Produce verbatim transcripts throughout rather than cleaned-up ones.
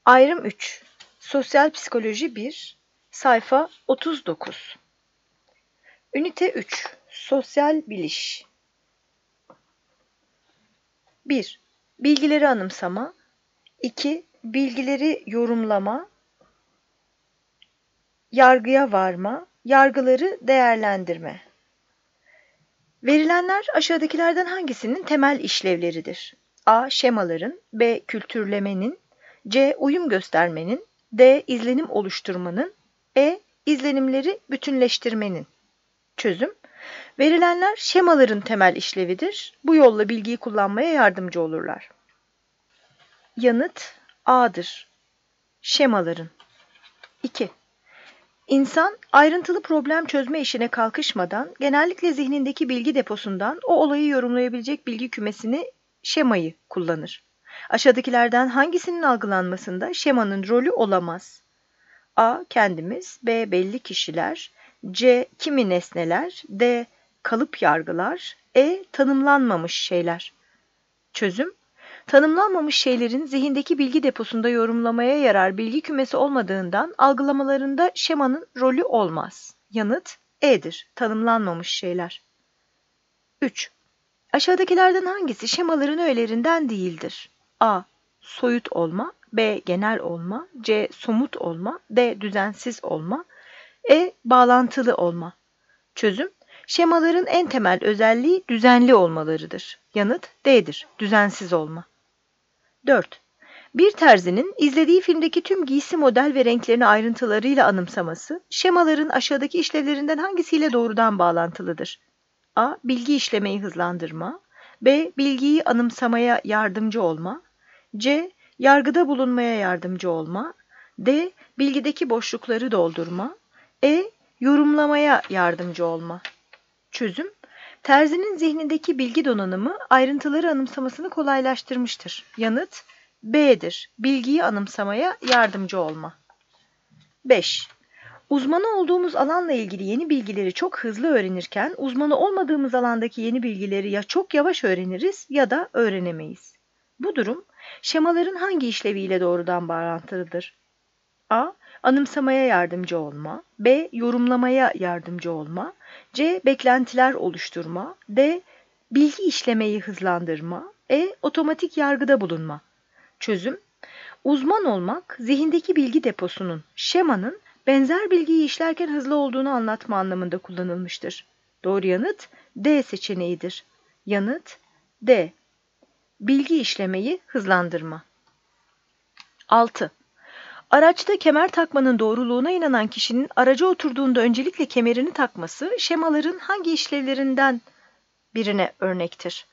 Ayrım üç. Sosyal Psikoloji bir. Sayfa otuz dokuz. Ünite üç. Sosyal Biliş. bir. Bilgileri anımsama. iki. Bilgileri yorumlama. Yargıya varma. Yargıları değerlendirme. Verilenler aşağıdakilerden hangisinin temel işlevleridir? A. Şemaların, B. Kültürlemenin, C. Uyum göstermenin, D. İzlenim oluşturmanın, E. İzlenimleri bütünleştirmenin. Çözüm: verilenler şemaların temel işlevidir. Bu yolla bilgiyi kullanmaya yardımcı olurlar. Yanıt A'dır. Şemaların. iki. İnsan ayrıntılı problem çözme işine kalkışmadan genellikle zihnindeki bilgi deposundan o olayı yorumlayabilecek bilgi kümesini, şemayı kullanır. Aşağıdakilerden hangisinin algılanmasında şemanın rolü olamaz? A. Kendimiz, B. Belli kişiler, C. Kimi nesneler, D. Kalıp yargılar, E. Tanımlanmamış şeyler. Çözüm: tanımlanmamış şeylerin zihindeki bilgi deposunda yorumlamaya yarar bilgi kümesi olmadığından algılamalarında şemanın rolü olmaz. Yanıt E'dir. Tanımlanmamış şeyler. üç. Aşağıdakilerden hangisi şemaların öğelerinden değildir? A. Soyut olma, B. Genel olma, C. Somut olma, D. Düzensiz olma, E. Bağlantılı olma. Çözüm: şemaların en temel özelliği düzenli olmalarıdır. Yanıt D'dir. Düzensiz olma. dört. Bir terzinin izlediği filmdeki tüm giysi model ve renklerini ayrıntılarıyla anımsaması, şemaların aşağıdaki işlevlerinden hangisiyle doğrudan bağlantılıdır? A. Bilgi işlemeyi hızlandırma, B. Bilgiyi anımsamaya yardımcı olma, C. Yargıda bulunmaya yardımcı olma, D. Bilgideki boşlukları doldurma, E. Yorumlamaya yardımcı olma. Çözüm: terzinin zihnindeki bilgi donanımı ayrıntıları anımsamasını kolaylaştırmıştır. Yanıt B'dir. Bilgiyi anımsamaya yardımcı olma. beş. Uzmanı olduğumuz alanla ilgili yeni bilgileri çok hızlı öğrenirken uzmanı olmadığımız alandaki yeni bilgileri ya çok yavaş öğreniriz ya da öğrenemeyiz. Bu durum şemaların hangi işleviyle doğrudan bağlantılıdır? A. Anımsamaya yardımcı olma, B. Yorumlamaya yardımcı olma, C. Beklentiler oluşturma, D. Bilgi işlemeyi hızlandırma, E. Otomatik yargıda bulunma. Çözüm: uzman olmak, zihindeki bilgi deposunun, şemanın benzer bilgiyi işlerken hızlı olduğunu anlatma anlamında kullanılmıştır. Doğru yanıt D seçeneğidir. Yanıt D. Bilgi işlemeyi hızlandırma. altı. Araçta kemer takmanın doğruluğuna inanan kişinin araca oturduğunda öncelikle kemerini takması şemaların hangi işlevlerinden birine örnektir?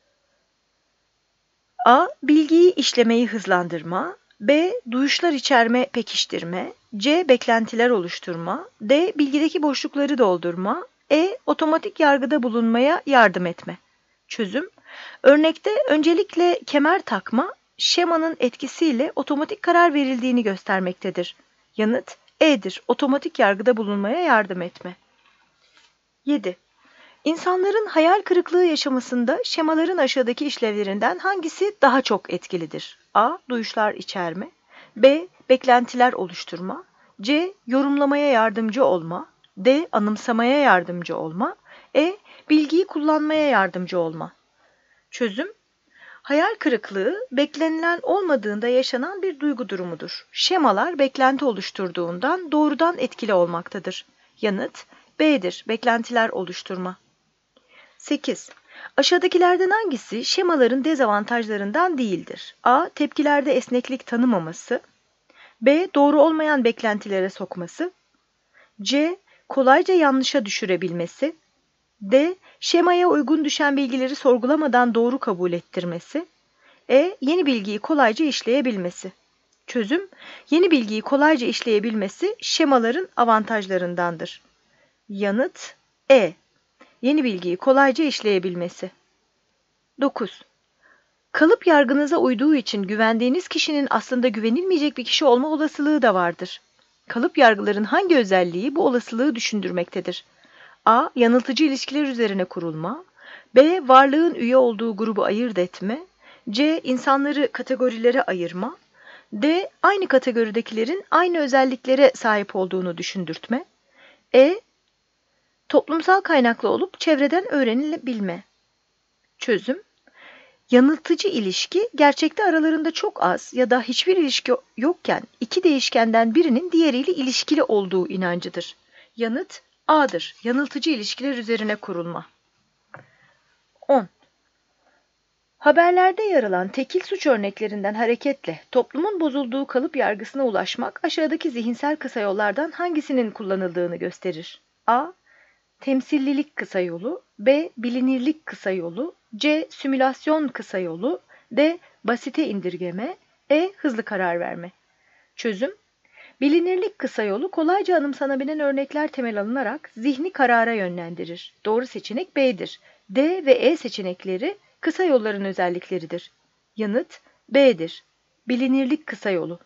A. Bilgiyi işlemeyi hızlandırma, B. Duyuşlar içerme, pekiştirme, C. Beklentiler oluşturma, D. Bilgideki boşlukları doldurma, E. Otomatik yargıda bulunmaya yardım etme. Çözüm: örnekte öncelikle kemer takma, şemanın etkisiyle otomatik karar verildiğini göstermektedir. Yanıt E'dir. Otomatik yargıda bulunmaya yardım etme. yedi. İnsanların hayal kırıklığı yaşamasında şemaların aşağıdaki işlevlerinden hangisi daha çok etkilidir? A. Duyuşlar içerme, B. Beklentiler oluşturma, C. Yorumlamaya yardımcı olma, D. Anımsamaya yardımcı olma, E. Bilgiyi kullanmaya yardımcı olma. Çözüm: hayal kırıklığı, beklenilen olmadığında yaşanan bir duygu durumudur. Şemalar beklenti oluşturduğundan doğrudan etkili olmaktadır. Yanıt B'dir. Beklentiler oluşturma. sekiz. Aşağıdakilerden hangisi şemaların dezavantajlarından değildir? A. Tepkilerde esneklik tanımaması, B. Doğru olmayan beklentilere sokması, C. Kolayca yanlışa düşürebilmesi, D. Şemaya uygun düşen bilgileri sorgulamadan doğru kabul ettirmesi, E. Yeni bilgiyi kolayca işleyebilmesi. Çözüm: yeni bilgiyi kolayca işleyebilmesi şemaların avantajlarındandır. Yanıt E. Yeni bilgiyi kolayca işleyebilmesi. dokuz. Kalıp yargınıza uyduğu için güvendiğiniz kişinin aslında güvenilmeyecek bir kişi olma olasılığı da vardır. Kalıp yargıların hangi özelliği bu olasılığı düşündürmektedir? A. Yanıltıcı ilişkiler üzerine kurulma, B. Varlığın üye olduğu grubu ayırt etme, C. İnsanları kategorilere ayırma, D. Aynı kategoridekilerin aynı özelliklere sahip olduğunu düşündürtme. E. Toplumsal kaynaklı olup çevreden öğrenilebilme. Çözüm: yanıltıcı ilişki, gerçekte aralarında çok az ya da hiçbir ilişki yokken iki değişkenden birinin diğeriyle ilişkili olduğu inancıdır. Yanıt A'dır. Yanıltıcı ilişkiler üzerine kurulma. on. Haberlerde yer alan tekil suç örneklerinden hareketle toplumun bozulduğu kalıp yargısına ulaşmak aşağıdaki zihinsel kısa yollardan hangisinin kullanıldığını gösterir? A. Temsillilik kısa yolu, B. Bilinirlik kısa yolu, C. Simülasyon kısa yolu, D. Basite indirgeme, E. Hızlı karar verme. Çözüm: bilinirlik kısa yolu kolayca anımsanabilen örnekler temel alınarak zihni karara yönlendirir. Doğru seçenek B'dir. D ve E seçenekleri kısa yolların özellikleridir. Yanıt B'dir. Bilinirlik kısa yolu.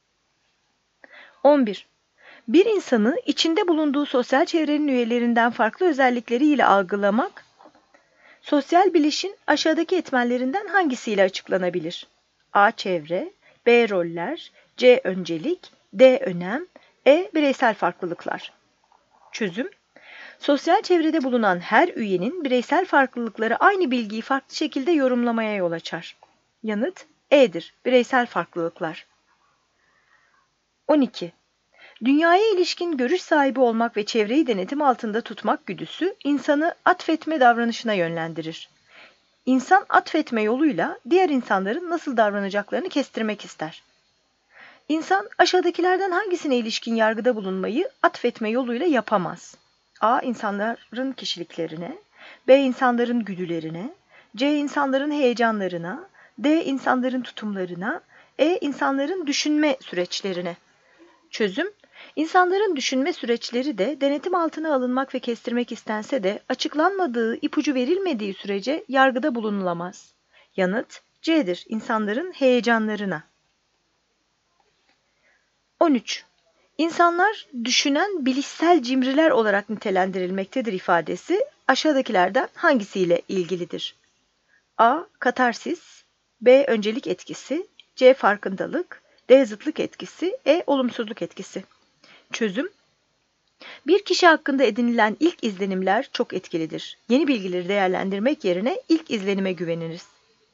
on bir. Bir insanı içinde bulunduğu sosyal çevrenin üyelerinden farklı özellikleriyle algılamak, sosyal bilişin aşağıdaki etmenlerinden hangisiyle açıklanabilir? A. Çevre, B. Roller, C. Öncelik, D. Önem, E. Bireysel farklılıklar. Çözüm: sosyal çevrede bulunan her üyenin bireysel farklılıkları aynı bilgiyi farklı şekilde yorumlamaya yol açar. Yanıt E'dir. Bireysel farklılıklar. on iki. Dünyaya ilişkin görüş sahibi olmak ve çevreyi denetim altında tutmak güdüsü insanı atfetme davranışına yönlendirir. İnsan atfetme yoluyla diğer insanların nasıl davranacaklarını kestirmek ister. İnsan aşağıdakilerden hangisine ilişkin yargıda bulunmayı atfetme yoluyla yapamaz? A. İnsanların kişiliklerine, B. İnsanların güdülerine, C. İnsanların heyecanlarına, D. İnsanların tutumlarına, E. İnsanların düşünme süreçlerine. Çözüm: İnsanların düşünme süreçleri de denetim altına alınmak ve kestirmek istense de açıklanmadığı, ipucu verilmediği sürece yargıda bulunulamaz. Yanıt C'dir. İnsanların heyecanlarına. on üç. İnsanlar düşünen bilişsel cimriler olarak nitelendirilmektedir ifadesi aşağıdakilerden hangisiyle ilgilidir? A. Katarsis, B. Öncelik etkisi, C. Farkındalık, D. Zıtlık etkisi, E. Olumsuzluk etkisi. Çözüm: bir kişi hakkında edinilen ilk izlenimler çok etkilidir. Yeni bilgileri değerlendirmek yerine ilk izlenime güveniriz.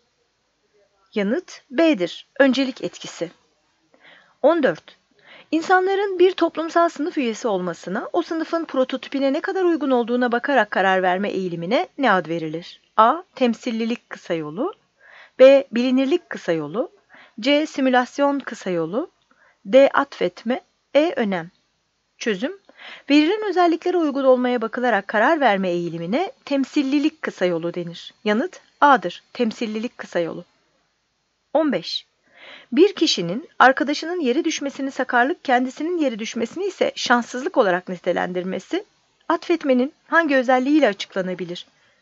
Yanıt B'dir. Öncelik etkisi. on dört. İnsanların bir toplumsal sınıf üyesi olmasına, o sınıfın prototipine ne kadar uygun olduğuna bakarak karar verme eğilimine ne ad verilir? A. Temsillilik kısa yolu, B. Bilinirlik kısa yolu, C. Simülasyon kısa yolu, D. Atfetme, E. Önem. Çözüm: verilen özelliklere uygun olmaya bakılarak karar verme eğilimine temsillilik kısa yolu denir. Yanıt A'dır. Temsillilik kısa yolu. on beş. Bir kişinin arkadaşının yere düşmesini sakarlık, kendisinin yere düşmesini ise şanssızlık olarak nitelendirmesi, atfetmenin hangi özelliğiyle açıklanabilir?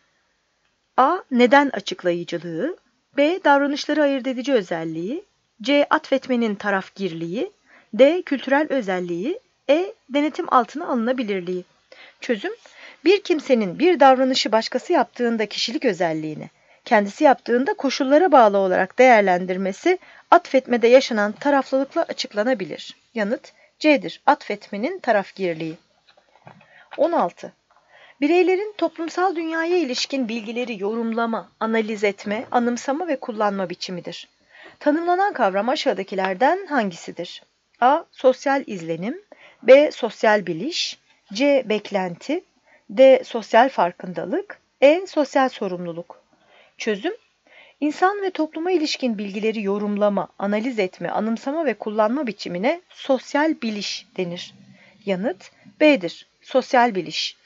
A. Neden açıklayıcılığı, B. Davranışları ayırt edici özelliği, C. Atfetmenin tarafgirliği, D. Kültürel özelliği, E. Denetim altına alınabilirliği. Çözüm: bir kimsenin bir davranışı başkası yaptığında kişilik özelliğini, kendisi yaptığında koşullara bağlı olarak değerlendirmesi, atfetmede yaşanan taraflılıkla açıklanabilir. Yanıt C'dir. Atfetmenin tarafgirliği. on altı. Bireylerin toplumsal dünyaya ilişkin bilgileri yorumlama, analiz etme, anımsama ve kullanma biçimidir. Tanımlanan kavram aşağıdakilerden hangisidir? A. Sosyal izlenim, B. Sosyal biliş, C. Beklenti, D. Sosyal farkındalık, E. Sosyal sorumluluk. Çözüm: İnsan ve topluma ilişkin bilgileri yorumlama, analiz etme, anımsama ve kullanma biçimine sosyal biliş denir. Yanıt B'dir. Sosyal biliş.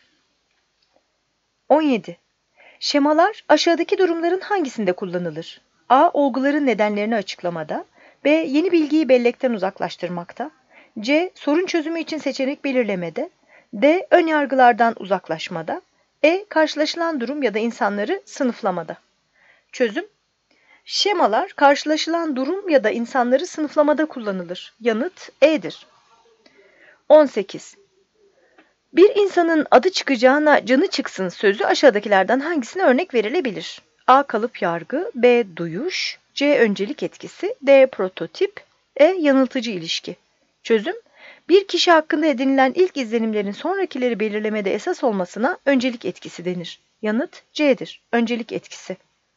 on yedi. Şemalar aşağıdaki durumların hangisinde kullanılır? A. Olguların nedenlerini açıklamada, B. Yeni bilgiyi bellekten uzaklaştırmakta, C. Sorun çözümü için seçenek belirlemede, D. Önyargılardan uzaklaşmada, E. Karşılaşılan durum ya da insanları sınıflamada. Çözüm: şemalar karşılaşılan durum ya da insanları sınıflamada kullanılır. Yanıt E'dir. on sekiz. Bir insanın adı çıkacağına canı çıksın sözü aşağıdakilerden hangisine örnek verilebilir? A. Kalıp yargı, B. Duyuş, C. Öncelik etkisi, D. Prototip, E. Yanıltıcı ilişki. Çözüm: bir kişi hakkında edinilen ilk izlenimlerin sonrakileri belirlemede esas olmasına öncelik etkisi denir. Yanıt C'dir. Öncelik etkisi.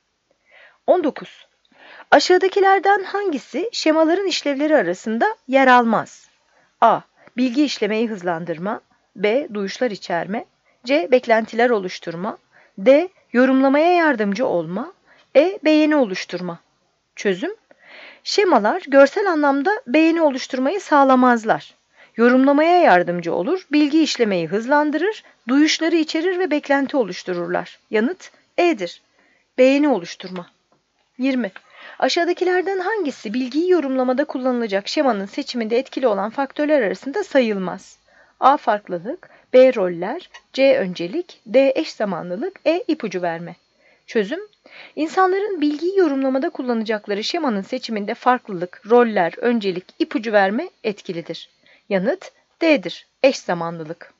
on dokuz. Aşağıdakilerden hangisi şemaların işlevleri arasında yer almaz? A. Bilgi işlemeyi hızlandırma. B. Duyuşlar içerme. C. Beklentiler oluşturma. D. Yorumlamaya yardımcı olma. E. Beğeni oluşturma. Çözüm: şemalar görsel anlamda beğeni oluşturmayı sağlamazlar. Yorumlamaya yardımcı olur, bilgi işlemeyi hızlandırır, duyuşları içerir ve beklenti oluştururlar. Yanıt E'dir. Beğeni oluşturma. yirmi. Aşağıdakilerden hangisi bilgiyi yorumlamada kullanılacak şemanın seçiminde etkili olan faktörler arasında sayılmaz? A. Farklılık. B. Roller. C. Öncelik. D. Eş zamanlılık. E. İpucu verme. Çözüm: İnsanların bilgiyi yorumlamada kullanacakları şemanın seçiminde farklılık, roller, öncelik, ipucu verme etkilidir. Yanıt D'dir. Eş zamanlılık.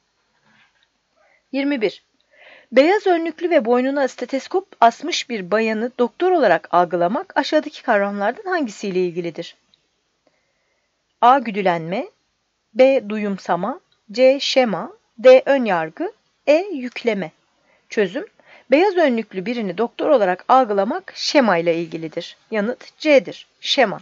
yirmi bir. Beyaz önlüklü ve boynuna steteskop asmış bir bayanı doktor olarak algılamak aşağıdaki kavramlardan hangisiyle ilgilidir? A. Güdülenme. B. Duyumsama. C. Şema. D. Önyargı. E. Yükleme. Çözüm: beyaz önlüklü birini doktor olarak algılamak şema ile ilgilidir. Yanıt C'dir. Şema.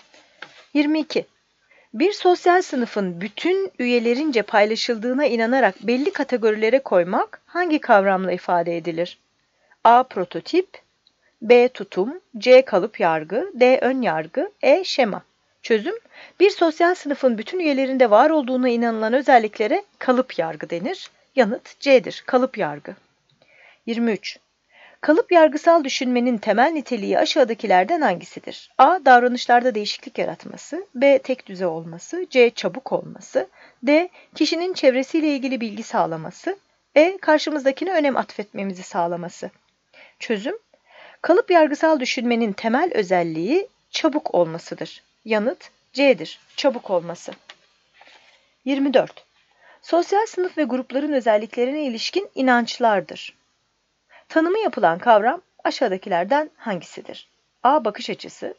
yirmi iki. Bir sosyal sınıfın bütün üyelerince paylaşıldığına inanarak belli kategorilere koymak hangi kavramla ifade edilir? A. Prototip. B. Tutum. C. Kalıp yargı. D. Ön yargı. E. Şema. Çözüm: bir sosyal sınıfın bütün üyelerinde var olduğuna inanılan özelliklere kalıp yargı denir. Yanıt C'dir. Kalıp yargı. yirmi üç. Kalıp yargısal düşünmenin temel niteliği aşağıdakilerden hangisidir? A. Davranışlarda değişiklik yaratması. B. Tekdüze olması. C. Çabuk olması. D. Kişinin çevresiyle ilgili bilgi sağlaması. E. Karşımızdakine önem atfetmemizi sağlaması. Çözüm: kalıp yargısal düşünmenin temel özelliği çabuk olmasıdır. Yanıt C'dir. Çabuk olması. yirmi dört. Sosyal sınıf ve grupların özelliklerine ilişkin inançlardır. Tanımı yapılan kavram aşağıdakilerden hangisidir? A. Bakış açısı.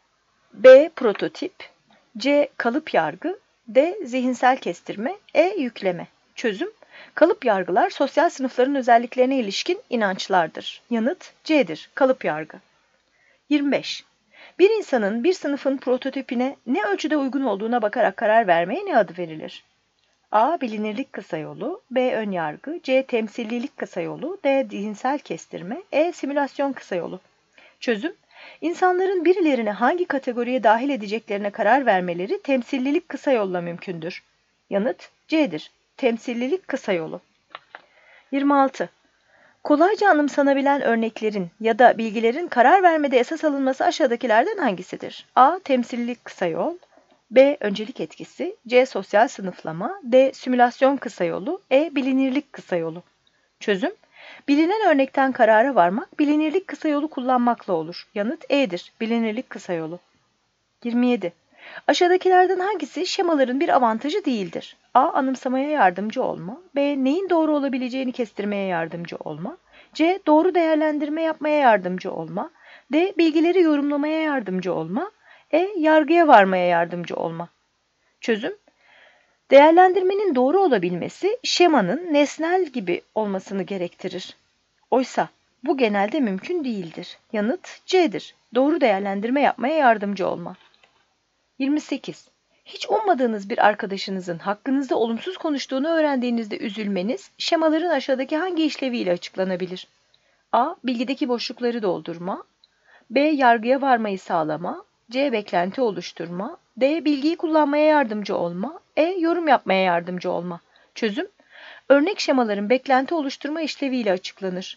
B. Prototip. C. Kalıp yargı. D. Zihinsel kestirme. E. Yükleme. Çözüm: kalıp yargılar sosyal sınıfların özelliklerine ilişkin inançlardır. Yanıt C'dir. Kalıp yargı. yirmi beş. Bir insanın bir sınıfın prototipine ne ölçüde uygun olduğuna bakarak karar vermeye ne adı verilir? A. Bilinirlik kısayolu. B. Önyargı. C. Temsillilik kısayolu. D. Zihinsel kestirme. E. Simülasyon kısayolu. Çözüm: İnsanların birilerine hangi kategoriye dahil edeceklerine karar vermeleri temsillilik kısayolla mümkündür. Yanıt C'dir. Temsillilik kısayolu. yirmi altı. Kolayca anımsanabilen örneklerin ya da bilgilerin karar vermede esas alınması aşağıdakilerden hangisidir? A. Temsillilik kısayol. B. Öncelik etkisi. C. Sosyal sınıflama. D. Simülasyon kısayolu. E. Bilinirlik kısayolu. Çözüm: bilinen örnekten karara varmak bilinirlik kısayolu kullanmakla olur. Yanıt E'dir. Bilinirlik kısayolu. yirmi yedi. Aşağıdakilerden hangisi şemaların bir avantajı değildir? A. Anımsamaya yardımcı olma. B. Neyin doğru olabileceğini kestirmeye yardımcı olma. C. Doğru değerlendirme yapmaya yardımcı olma. D. Bilgileri yorumlamaya yardımcı olma. E. Yargıya varmaya yardımcı olma. Çözüm: değerlendirmenin doğru olabilmesi şemanın nesnel gibi olmasını gerektirir. Oysa bu genelde mümkün değildir. Yanıt C'dir. Doğru değerlendirme yapmaya yardımcı olma. yirmi sekiz. Hiç ummadığınız bir arkadaşınızın hakkınızda olumsuz konuştuğunu öğrendiğinizde üzülmeniz şemaların aşağıdaki hangi işleviyle açıklanabilir? A. Bilgideki boşlukları doldurma. B. Yargıya varmayı sağlama. C. Beklenti oluşturma. D. Bilgiyi kullanmaya yardımcı olma. E. Yorum yapmaya yardımcı olma. Çözüm: örnek şemaların beklenti oluşturma işleviyle açıklanır.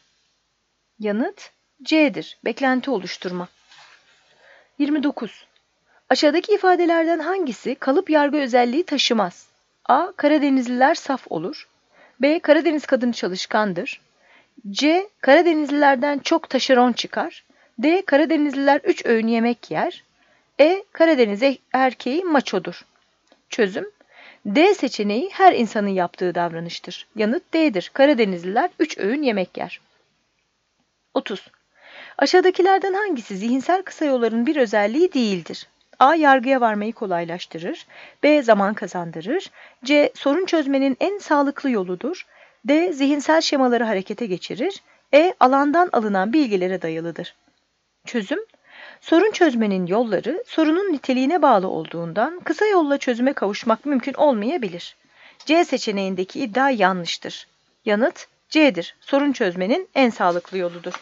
Yanıt C'dir. Beklenti oluşturma. yirmi dokuz. Aşağıdaki ifadelerden hangisi kalıp yargı özelliği taşımaz? A. Karadenizliler saf olur. B. Karadeniz kadını çalışkandır. C. Karadenizlilerden çok taşeron çıkar. D. Karadenizliler üç öğün yemek yer. E. Karadeniz erkeği maçodur. Çözüm: D seçeneği her insanın yaptığı davranıştır. Yanıt D'dir. Karadenizliler üç öğün yemek yer. otuz. Aşağıdakilerden hangisi zihinsel kısayolların bir özelliği değildir? A. Yargıya varmayı kolaylaştırır. B. Zaman kazandırır. C. Sorun çözmenin en sağlıklı yoludur. D. Zihinsel şemaları harekete geçirir. E. Alandan alınan bilgilere dayalıdır. Çözüm: sorun çözmenin yolları sorunun niteliğine bağlı olduğundan kısa yolla çözüme kavuşmak mümkün olmayabilir. C seçeneğindeki iddia yanlıştır. Yanıt C'dir. Sorun çözmenin en sağlıklı yoludur.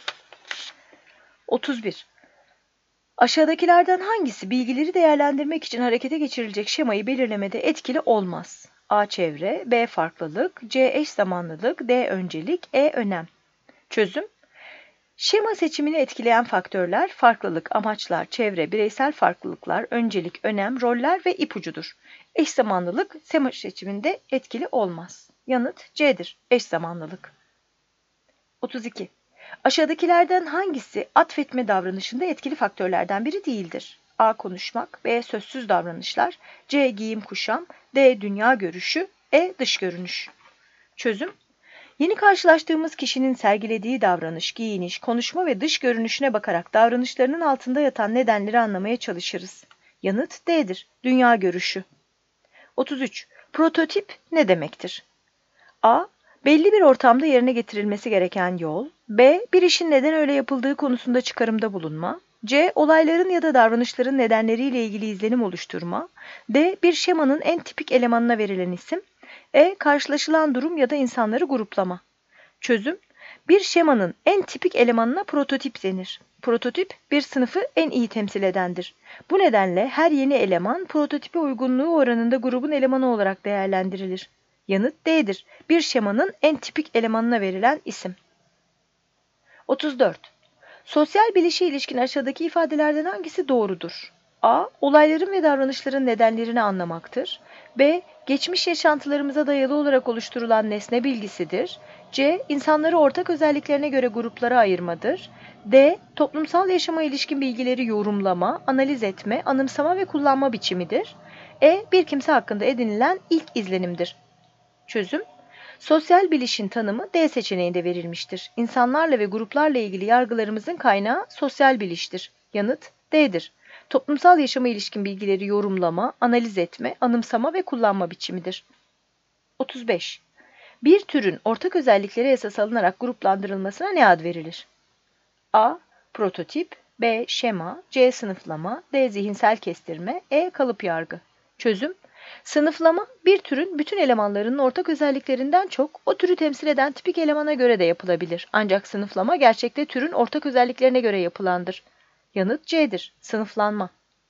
otuz bir. Aşağıdakilerden hangisi bilgileri değerlendirmek için harekete geçirilecek şemayı belirlemede etkili olmaz? A. Çevre, B. Farklılık, C. Eş zamanlılık, D. Öncelik, E. Önem. Çözüm: şema seçimini etkileyen faktörler farklılık, amaçlar, çevre, bireysel farklılıklar, öncelik, önem, roller ve ipucudur. Eş zamanlılık şema seçiminde etkili olmaz. Yanıt C'dir. Eş zamanlılık. otuz iki. Aşağıdakilerden hangisi atfetme davranışında etkili faktörlerden biri değildir? A. Konuşmak, B. Sözsüz davranışlar, C. Giyim kuşam, D. Dünya görüşü, E. Dış görünüş. Çözüm: yeni karşılaştığımız kişinin sergilediği davranış, giyiniş, konuşma ve dış görünüşüne bakarak davranışlarının altında yatan nedenleri anlamaya çalışırız. Yanıt D'dir. Dünya görüşü. otuz üç. Prototip ne demektir? A. Belli bir ortamda yerine getirilmesi gereken yol. B. Bir işin neden öyle yapıldığı konusunda çıkarımda bulunma. C. Olayların ya da davranışların nedenleriyle ilgili izlenim oluşturma. D. Bir şemanın en tipik elemanına verilen isim. E. Karşılaşılan durum ya da insanları gruplama. Çözüm: bir şemanın en tipik elemanına prototip denir. Prototip bir sınıfı en iyi temsil edendir. Bu nedenle her yeni eleman prototipe uygunluğu oranında grubun elemanı olarak değerlendirilir. Yanıt D'dir. Bir şemanın en tipik elemanına verilen isim. otuz dört. Sosyal bilişe ilişkin aşağıdaki ifadelerden hangisi doğrudur? A. Olayların ve davranışların nedenlerini anlamaktır. B. Geçmiş yaşantılarımıza dayalı olarak oluşturulan nesne bilgisidir. C. İnsanları ortak özelliklerine göre gruplara ayırmadır. D. Toplumsal yaşama ilişkin bilgileri yorumlama, analiz etme, anımsama ve kullanma biçimidir. E. Bir kimse hakkında edinilen ilk izlenimdir. Çözüm: sosyal bilişin tanımı D seçeneğinde verilmiştir. İnsanlarla ve gruplarla ilgili yargılarımızın kaynağı sosyal biliştir. Yanıt D'dir. Toplumsal yaşama ilişkin bilgileri yorumlama, analiz etme, anımsama ve kullanma biçimidir. otuz beş. Bir türün ortak özellikleri esas alınarak gruplandırılmasına ne ad verilir? A. Prototip, B. Şema, C. Sınıflama, D. Zihinsel kestirme, E. Kalıp yargı. Çözüm: sınıflama, bir türün bütün elemanlarının ortak özelliklerinden çok o türü temsil eden tipik elemana göre de yapılabilir. Ancak sınıflama gerçekte türün ortak özelliklerine göre yapılandır. Yanıt C'dir. Sınıflanma.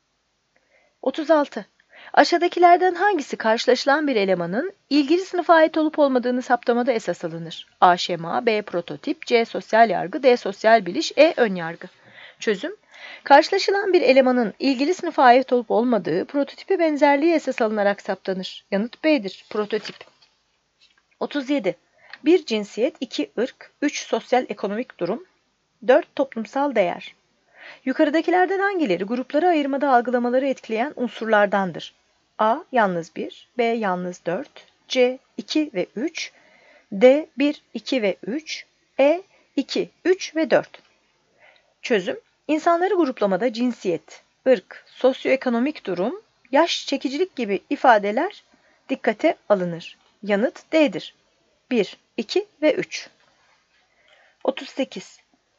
otuz altı. Aşağıdakilerden hangisi karşılaşılan bir elemanın ilgili sınıfa ait olup olmadığını saptamada esas alınır? A. Şema, B. Prototip, C. Sosyal yargı, D. Sosyal biliş, E. Önyargı. Çözüm: karşılaşılan bir elemanın ilgili sınıfa ait olup olmadığı prototipe benzerliği esas alınarak saptanır. Yanıt B'dir. Prototip. otuz yedi. bir cinsiyet, iki ırk, üç sosyal ekonomik durum, dört toplumsal değer. Yukarıdakilerden hangileri grupları ayırmada algılamaları etkileyen unsurlardandır? A. Yalnız bir, B. Yalnız dört, C. iki ve üç, D. bir, iki ve üç, E. iki, üç ve dört. Çözüm: İnsanları gruplamada cinsiyet, ırk, sosyoekonomik durum, yaş, çekicilik gibi ifadeler dikkate alınır. Yanıt D'dir. bir, iki ve üç. otuz sekiz.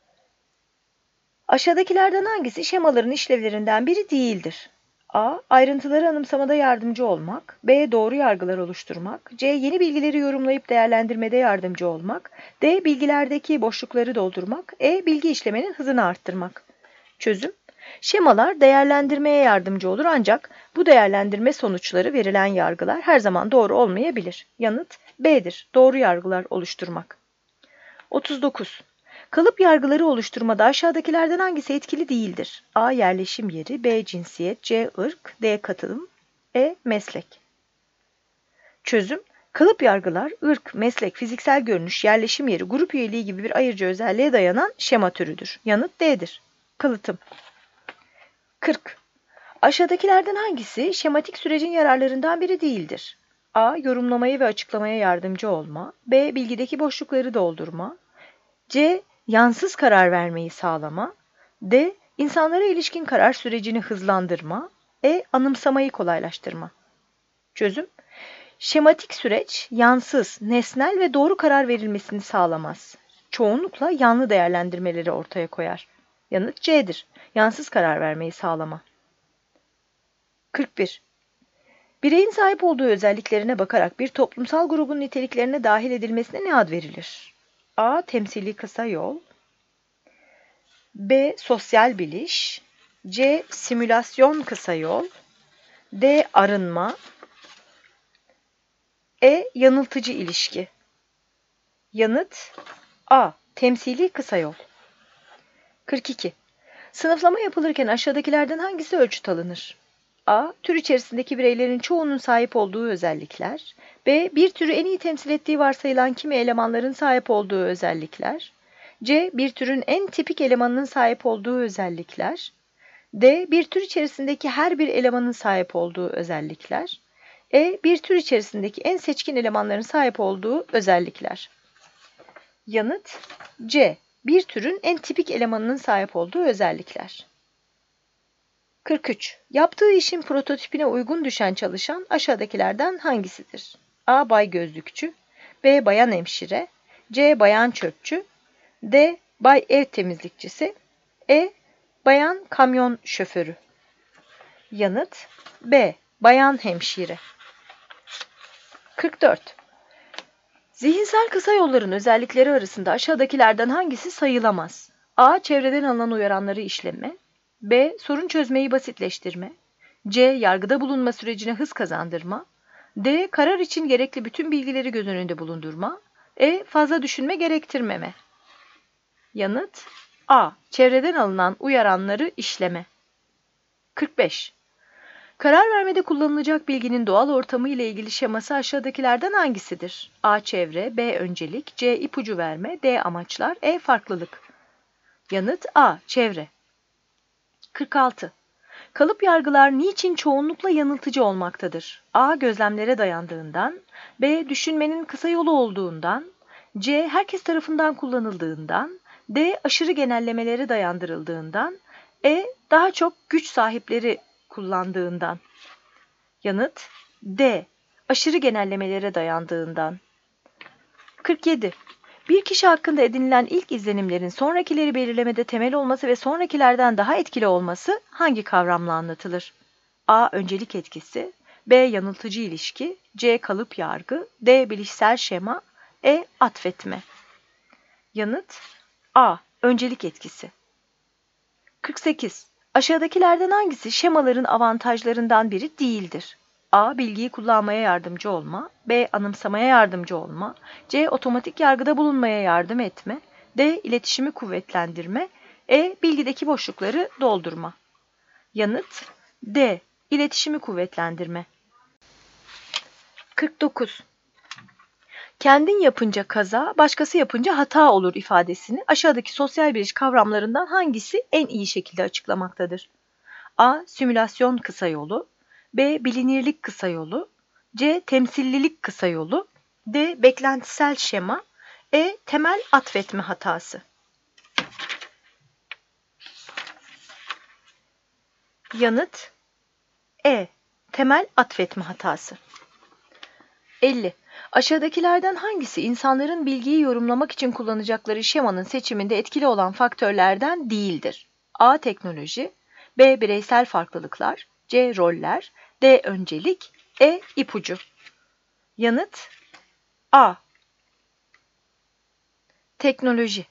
Aşağıdakilerden hangisi şemaların işlevlerinden biri değildir? A. Ayrıntıları anımsamada yardımcı olmak, B. Doğru yargılar oluşturmak, C. Yeni bilgileri yorumlayıp değerlendirmede yardımcı olmak, D. Bilgilerdeki boşlukları doldurmak, E. Bilgi işlemenin hızını arttırmak. Çözüm: şemalar değerlendirmeye yardımcı olur ancak bu değerlendirme sonuçları verilen yargılar her zaman doğru olmayabilir. Yanıt B'dir. Doğru yargılar oluşturmak. otuz dokuz. Kalıp yargıları oluşturmada aşağıdakilerden hangisi etkili değildir? A. Yerleşim yeri, B. Cinsiyet, C. Irk, D. Katılım, E. Meslek. Çözüm: kalıp yargılar, ırk, meslek, fiziksel görünüş, yerleşim yeri, grup üyeliği gibi bir ayırıcı özelliğe dayanan şema türüdür. Yanıt D'dir. Kalıtım. kırk. Aşağıdakilerden hangisi şematik sürecin yararlarından biri değildir? A. Yorumlamaya ve açıklamaya yardımcı olma, B. Bilgideki boşlukları doldurma, C. Yansız karar vermeyi sağlama, D. İnsanlara ilişkin karar sürecini hızlandırma, E. Anımsamayı kolaylaştırma. Çözüm: şematik süreç yansız, nesnel ve doğru karar verilmesini sağlamaz. Çoğunlukla yanlı değerlendirmeleri ortaya koyar. Yanıt C'dir. Yansız karar vermeyi sağlama. kırk bir. Bireyin sahip olduğu özelliklerine bakarak bir toplumsal grubun niteliklerine dahil edilmesine ne ad verilir? A. Temsili kısa yol. B. Sosyal biliş. C. Simülasyon kısa yol. D. Arınma. E. Yanıltıcı ilişki. Yanıt A. Temsili kısa yol. kırk iki. Sınıflama yapılırken aşağıdakilerden hangisi ölçüt alınır? A. Tür içerisindeki bireylerin çoğunun sahip olduğu özellikler. B. Bir türü en iyi temsil ettiği varsayılan kimi elemanların sahip olduğu özellikler. C. Bir türün en tipik elemanının sahip olduğu özellikler. D. Bir tür içerisindeki her bir elemanın sahip olduğu özellikler. E. Bir tür içerisindeki en seçkin elemanların sahip olduğu özellikler. Yanıt C. Bir türün en tipik elemanının sahip olduğu özellikler. kırk üç. Yaptığı işin prototipine uygun düşen çalışan aşağıdakilerden hangisidir? A. Bay gözlükçü. B. Bayan hemşire. C. Bayan çöpçü. D. Bay ev temizlikçisi. E. Bayan kamyon şoförü. Yanıt B. Bayan hemşire. kırk dört. Zihinsel kısa yolların özellikleri arasında aşağıdakilerden hangisi sayılamaz? A. Çevreden alınan uyaranları işleme. B. Sorun çözmeyi basitleştirme. C. Yargıda bulunma sürecine hız kazandırma. D. Karar için gerekli bütün bilgileri göz önünde bulundurma. E. Fazla düşünme gerektirmeme. Yanıt A. Çevreden alınan uyaranları işleme. kırk beş. Karar vermede kullanılacak bilginin doğal ortamı ile ilgili şeması aşağıdakilerden hangisidir? A. Çevre. B. Öncelik. C. İpucu verme. D. Amaçlar. E. Farklılık. Yanıt A. Çevre. kırk altı. Kalıp yargılar niçin çoğunlukla yanıltıcı olmaktadır? A. Gözlemlere dayandığından. B. Düşünmenin kısa yolu olduğundan. C. Herkes tarafından kullanıldığından. D. Aşırı genellemelere dayandırıldığından. E. Daha çok güç sahipleri kullandığından. Yanıt D. Aşırı genellemelere dayandığından. kırk yedi. Bir kişi hakkında edinilen ilk izlenimlerin sonrakileri belirlemede temel olması ve sonrakilerden daha etkili olması hangi kavramla anlatılır? A. Öncelik etkisi. B. Yanıltıcı ilişki. C. Kalıp yargı. D. Bilişsel şema. E. Atfetme. Yanıt A. Öncelik etkisi. kırk sekiz. Aşağıdakilerden hangisi şemaların avantajlarından biri değildir? A. Bilgiyi kullanmaya yardımcı olma. B. Anımsamaya yardımcı olma. C. Otomatik yargıda bulunmaya yardım etme. D. İletişimi kuvvetlendirme. E. Bilgideki boşlukları doldurma. Yanıt D. İletişimi kuvvetlendirme. kırk dokuz. Kendin yapınca kaza, başkası yapınca hata olur ifadesini aşağıdaki sosyal biliş kavramlarından hangisi en iyi şekilde açıklamaktadır? A. Simülasyon kısa yolu. B. Bilinirlik kısa yolu. C. Temsillilik kısa yolu. D. Beklentisel şema. E. Temel atfetme hatası. Yanıt E. Temel atfetme hatası. elli. Aşağıdakilerden hangisi insanların bilgiyi yorumlamak için kullanacakları şemanın seçiminde etkili olan faktörlerden değildir? A. Teknoloji. B. Bireysel farklılıklar. C. Roller. D. Öncelik. E. İpucu. Yanıt A. Teknoloji.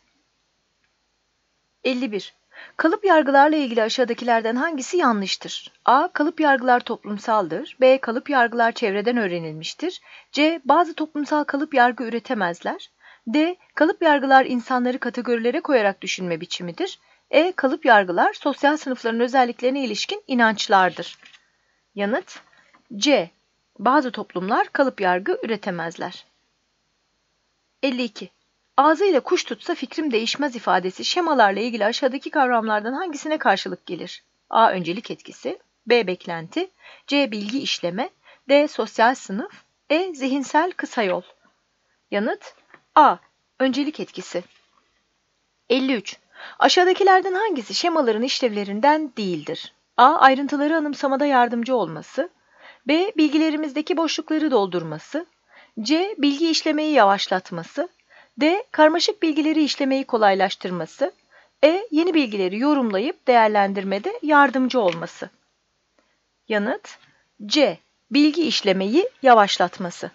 elli bir. Kalıp yargılarla ilgili aşağıdakilerden hangisi yanlıştır? A. Kalıp yargılar toplumsaldır. B. Kalıp yargılar çevreden öğrenilmiştir. C. Bazı toplumsal kalıp yargı üretemezler. D. Kalıp yargılar insanları kategorilere koyarak düşünme biçimidir. E. Kalıp yargılar sosyal sınıfların özelliklerine ilişkin inançlardır. Yanıt C. Bazı toplumlar kalıp yargı üretemezler. elli iki. Ağzıyla kuş tutsa fikrim değişmez ifadesi şemalarla ilgili aşağıdaki kavramlardan hangisine karşılık gelir? A. Öncelik etkisi. B. Beklenti. C. Bilgi işleme. D. Sosyal sınıf. E. Zihinsel kısa yol. Yanıt A. Öncelik etkisi. elli üç. Aşağıdakilerden hangisi şemaların işlevlerinden değildir? A. Ayrıntıları anımsamada yardımcı olması. B. Bilgilerimizdeki boşlukları doldurması. C. Bilgi işlemeyi yavaşlatması. D. Karmaşık bilgileri işlemeyi kolaylaştırması. E. Yeni bilgileri yorumlayıp değerlendirmede yardımcı olması. Yanıt C. Bilgi işlemeyi yavaşlatması.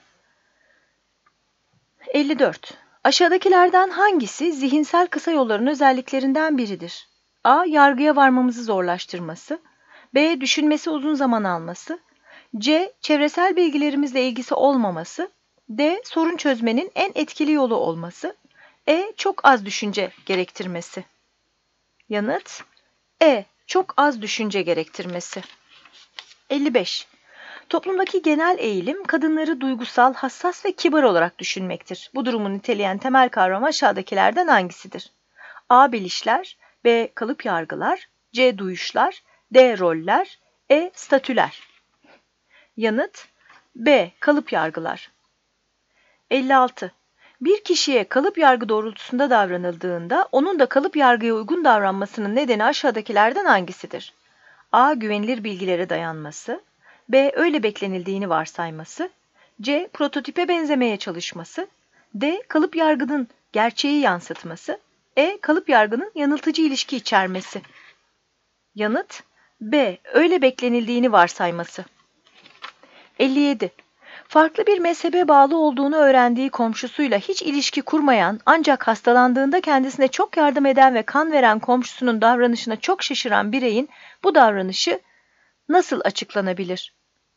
elli dört. Aşağıdakilerden hangisi zihinsel kısa yolların özelliklerinden biridir? A. Yargıya varmamızı zorlaştırması. B. Düşünmesi uzun zaman alması. C. Çevresel bilgilerimizle ilgisi olmaması. D. Sorun çözmenin en etkili yolu olması. E. Çok az düşünce gerektirmesi. Yanıt E. Çok az düşünce gerektirmesi. elli beş. Toplumdaki genel eğilim kadınları duygusal, hassas ve kibar olarak düşünmektir. Bu durumu niteleyen temel kavram aşağıdakilerden hangisidir? A. Bilişler. B. Kalıp yargılar. C. Duyuşlar. D. Roller. E. Statüler. Yanıt B. Kalıp yargılar. elli altı. Bir kişiye kalıp yargı doğrultusunda davranıldığında onun da kalıp yargıya uygun davranmasının nedeni aşağıdakilerden hangisidir? A. Güvenilir bilgilere dayanması. B. Öyle beklenildiğini varsayması. C. Prototipe benzemeye çalışması. D. Kalıp yargının gerçeği yansıtması. E. Kalıp yargının yanıltıcı ilişki içermesi. Yanıt B. Öyle beklenildiğini varsayması. elli yedi. Farklı bir mezhebe bağlı olduğunu öğrendiği komşusuyla hiç ilişki kurmayan ancak hastalandığında kendisine çok yardım eden ve kan veren komşusunun davranışına çok şaşıran bireyin bu davranışı nasıl açıklanabilir?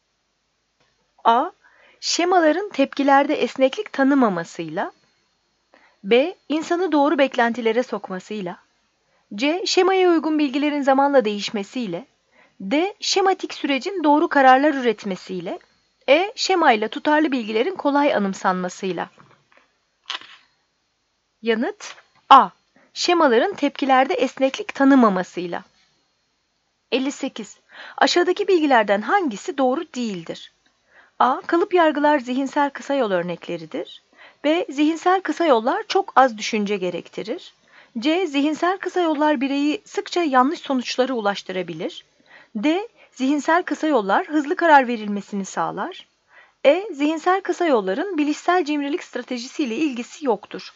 A. Şemaların tepkilerde esneklik tanımamasıyla. B. İnsanı doğru beklentilere sokmasıyla. C. Şemaya uygun bilgilerin zamanla değişmesiyle. D. Şematik sürecin doğru kararlar üretmesiyle. E. Şemayla tutarlı bilgilerin kolay anımsanmasıyla. Yanıt A. Şemaların tepkilerde esneklik tanımamasıyla. elli sekiz. Aşağıdaki bilgilerden hangisi doğru değildir? A. Kalıp yargılar zihinsel kısa yol örnekleridir. B. Zihinsel kısa yollar çok az düşünce gerektirir. C. Zihinsel kısa yollar bireyi sıkça yanlış sonuçlara ulaştırabilir. D. Zihinsel kısa yollar hızlı karar verilmesini sağlar. E. Zihinsel kısa yolların bilişsel cimrilik stratejisiyle ilgisi yoktur.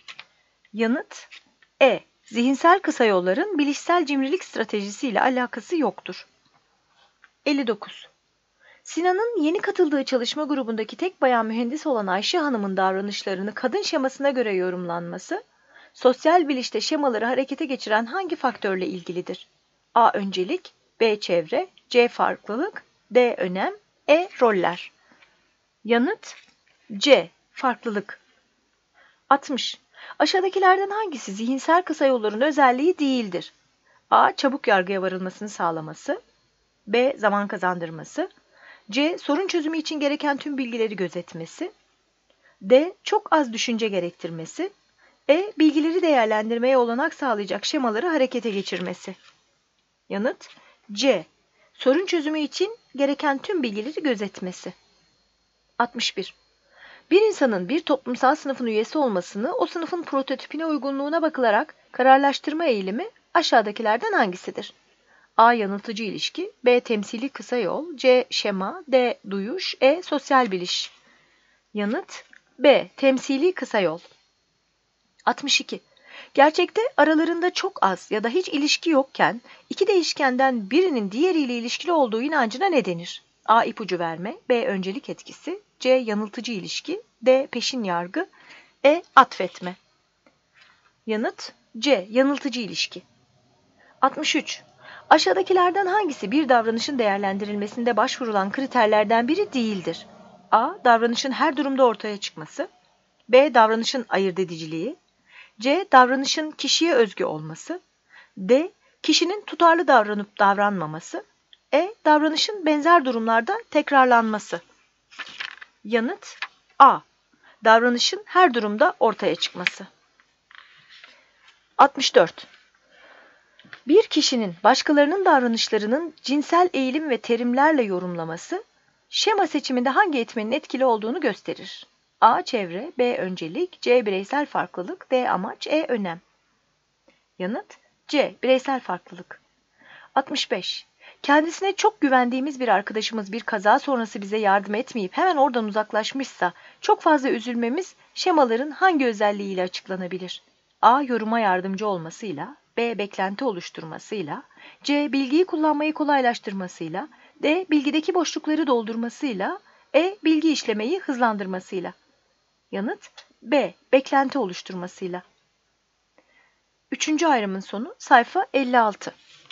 Yanıt E. Zihinsel kısa yolların bilişsel cimrilik stratejisiyle alakası yoktur. elli dokuz. Sinan'ın yeni katıldığı çalışma grubundaki tek bayan mühendis olan Ayşe Hanım'ın davranışlarını kadın şemasına göre yorumlanması, sosyal bilişte şemaları harekete geçiren hangi faktörle ilgilidir? A. Öncelik. B. Çevre. C. Farklılık. D. Önem. E. Roller. Yanıt C. Farklılık. altmış. Aşağıdakilerden hangisi zihinsel kısa yolların özelliği değildir? A. Çabuk yargıya varılmasını sağlaması. B. Zaman kazandırması. C. Sorun çözümü için gereken tüm bilgileri gözetmesi. D. Çok az düşünce gerektirmesi. E. Bilgileri değerlendirmeye olanak sağlayacak şemaları harekete geçirmesi. Yanıt C. Sorun çözümü için gereken tüm bilgileri gözetmesi. altmış bir. Bir insanın bir toplumsal sınıfın üyesi olmasını o sınıfın prototipine uygunluğuna bakılarak kararlaştırma eğilimi aşağıdakilerden hangisidir? A. Yanıltıcı ilişki. B. Temsili kısa yol. C. Şema. D. Duyuş. E. Sosyal biliş. Yanıt B. Temsili kısa yol. altmış iki. Gerçekte aralarında çok az ya da hiç ilişki yokken iki değişkenden birinin diğeriyle ilişkili olduğu inancına ne denir? A. İpucu verme. B. Öncelik etkisi. C. Yanıltıcı ilişki. D. Peşin yargı. E. Atfetme. Yanıt C. Yanıltıcı ilişki. altmış üç. Aşağıdakilerden hangisi bir davranışın değerlendirilmesinde başvurulan kriterlerden biri değildir? A. Davranışın her durumda ortaya çıkması. B. Davranışın ayırt ediciliği. C. Davranışın kişiye özgü olması. D. Kişinin tutarlı davranıp davranmaması. E. Davranışın benzer durumlarda tekrarlanması. Yanıt A. Davranışın her durumda ortaya çıkması. altmış dört. Bir kişinin başkalarının davranışlarının cinsel eğilim ve terimlerle yorumlaması, şema seçiminde hangi etmenin etkili olduğunu gösterir? A. Çevre. B. Öncelik. C. Bireysel farklılık. D. Amaç. E. Önem. Yanıt C. Bireysel farklılık. altmış beş. Kendisine çok güvendiğimiz bir arkadaşımız bir kaza sonrası bize yardım etmeyip hemen oradan uzaklaşmışsa çok fazla üzülmemiz şemaların hangi özelliğiyle açıklanabilir? A. Yoruma yardımcı olmasıyla, B. Beklenti oluşturmasıyla, C. Bilgiyi kullanmayı kolaylaştırmasıyla, D. Bilgideki boşlukları doldurmasıyla, E. Bilgi işlemeyi hızlandırmasıyla. Yanıt B. Beklenti oluşturmasıyla. Üçüncü ayrımın sonu sayfa elli altı.